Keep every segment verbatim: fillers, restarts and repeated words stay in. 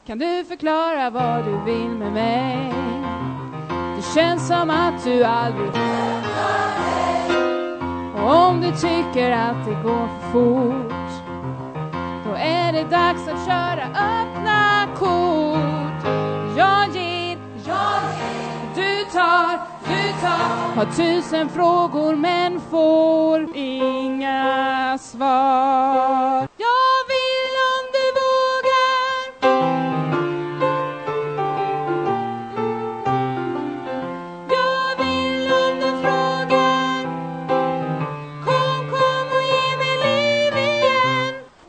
Kan du förklara vad du vill med mig? Det känns som att du aldrig lämnar dig. Och om du tycker att det går för fort, då är det dags att köra öppna kort. Jag ger, jag ger, du tar, du tar. Har tusen frågor men får inga svar. Jag vill om du vågar. Jag vill om du frågar. Kom, kom och ge mig liv igen.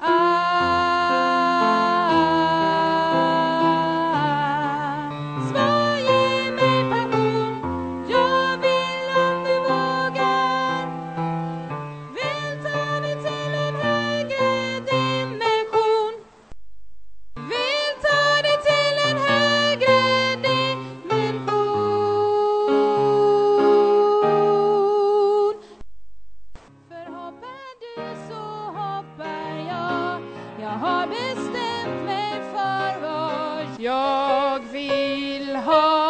Ah, svar, ge mig passion. Jag vill om du vågar. Vill ta dig till en högre dimension. Vill ta dig till en högre dimension. För hoppar du så hoppar jag. Jag har bestämt mig för vad jag vill ha.